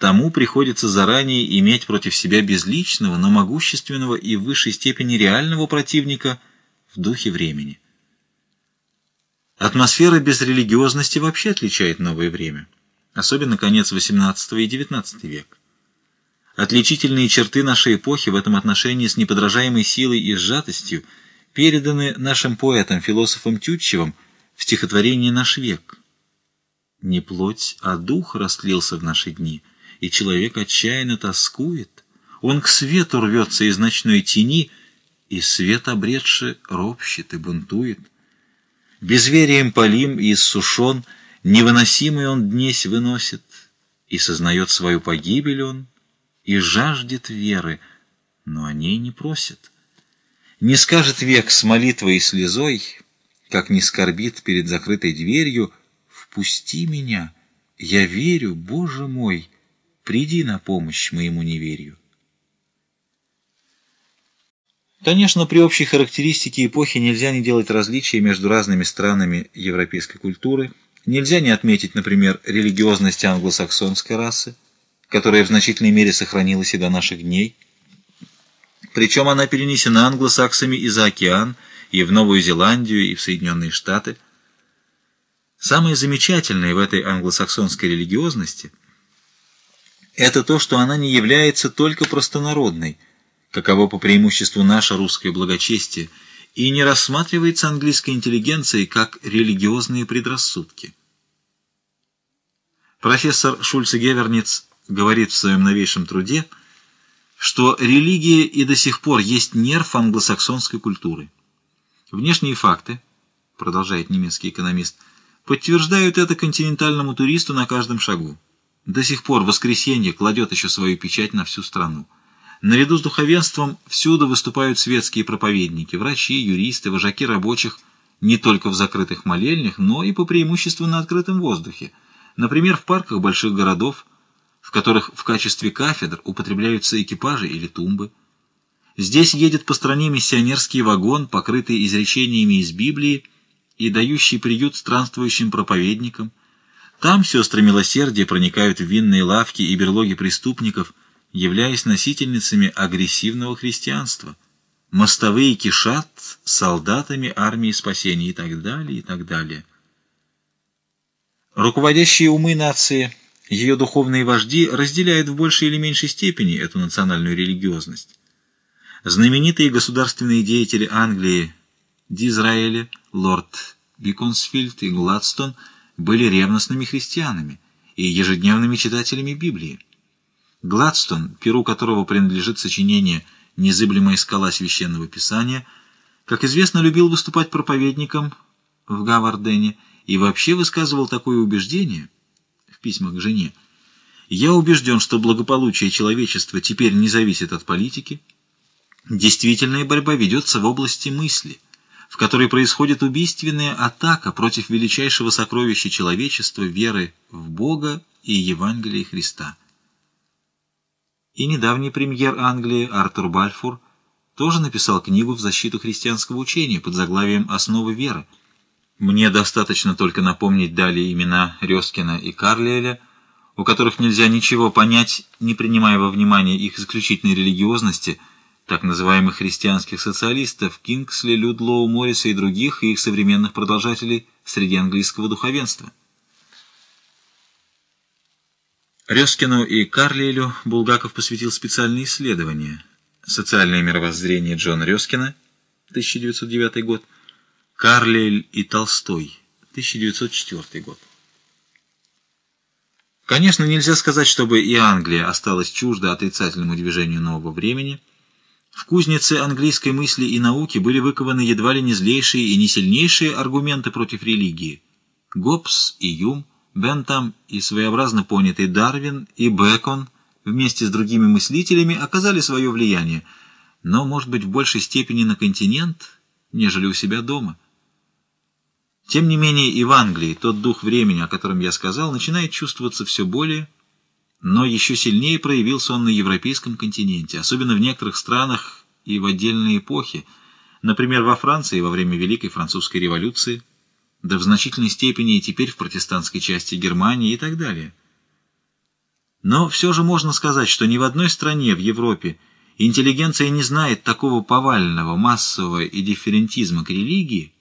тому приходится заранее иметь против себя безличного, но могущественного и в высшей степени реального противника в духе времени. Атмосфера безрелигиозности вообще отличает новое время, особенно конец XVIII и XIX век. Отличительные черты нашей эпохи в этом отношении с неподражаемой силой и сжатостью переданы нашим поэтом, философом Тютчевым в стихотворении «Наш век». Не плоть, а дух растлился в наши дни, и человек отчаянно тоскует. Он к свету рвется из ночной тени, и свет обретши ропщет и бунтует. Безверием полим и иссушен, невыносимый он днесь выносит, и сознает свою погибель он, и жаждет веры, но о ней не просит. Не скажет век с молитвой и слезой, как не скорбит перед закрытой дверью: «Впусти меня, я верю, Боже мой, приди на помощь моему неверию». Конечно, при общей характеристике эпохи нельзя не делать различия между разными странами европейской культуры, нельзя не отметить, например, религиозность англосаксонской расы, которая в значительной мере сохранилась и до наших дней. Причем она перенесена англосаксами и за океан, и в Новую Зеландию, и в Соединенные Штаты. Самое замечательное в этой англосаксонской религиозности – это то, что она не является только простонародной, каково по преимуществу наше русское благочестие, и не рассматривается английской интеллигенцией как религиозные предрассудки. Профессор Шульце-Геверниц говорит в своем новейшем труде, что религия и до сих пор есть нерв англосаксонской культуры. Внешние факты, продолжает немецкий экономист, подтверждают это континентальному туристу на каждом шагу. До сих пор воскресенье кладет еще свою печать на всю страну. Наряду с духовенством всюду выступают светские проповедники, врачи, юристы, вожаки рабочих, не только в закрытых молельнях, но и по преимуществу на открытом воздухе. Например, в парках больших городов, в которых в качестве кафедр употребляются экипажи или тумбы. Здесь едет по стране миссионерский вагон, покрытый изречениями из Библии и дающий приют странствующим проповедникам. Там сестры милосердия проникают в винные лавки и берлоги преступников, являясь носительницами агрессивного христианства. Мостовые кишат солдатами армии спасения и так далее, и так далее. Руководящие умы нации, ее духовные вожди разделяют в большей или меньшей степени эту национальную религиозность. Знаменитые государственные деятели Англии Дизраэли, лорд Биконсфильд и Гладстон были ревностными христианами и ежедневными читателями Библии. Гладстон, перу которого принадлежит сочинение «Незыблемая скала священного писания», как известно, любил выступать проповедником в Гавардене и вообще высказывал такое убеждение в письмах к жене: «Я убежден, что благополучие человечества теперь не зависит от политики. Действительная борьба ведется в области мысли, в которой происходит убийственная атака против величайшего сокровища человечества — веры в Бога и Евангелие Христа». И недавний премьер Англии Артур Бальфур тоже написал книгу в защиту христианского учения под заглавием «Основы веры». Мне достаточно только напомнить далее имена Рёскина и Карлейля, у которых нельзя ничего понять, не принимая во внимание их исключительной религиозности, так называемых христианских социалистов Кингсли, Людлоу, Морриса и других, и их современных продолжателей среди английского духовенства. Рёскину и Карлейлю Булгаков посвятил специальные исследования: «Социальное мировоззрение» Джона Рёскина, 1909 год, «Карлейль и Толстой», 1904 год. Конечно, нельзя сказать, чтобы и Англия осталась чужда отрицательному движению нового времени. В кузнице английской мысли и науки были выкованы едва ли не злейшие и не сильнейшие аргументы против религии. Гоббс и Юм, Бентам и своеобразно понятый Дарвин и Бэкон вместе с другими мыслителями оказали свое влияние, но, может быть, в большей степени на континент, нежели у себя дома. Тем не менее, и в Англии тот дух времени, о котором я сказал, начинает чувствоваться все более, но еще сильнее проявился он на европейском континенте, особенно в некоторых странах и в отдельные эпохи, например, во Франции во время Великой Французской революции, да в значительной степени и теперь в протестантской части Германии и так далее. Но все же можно сказать, что ни в одной стране в Европе интеллигенция не знает такого повального, массового индифферентизма к религии,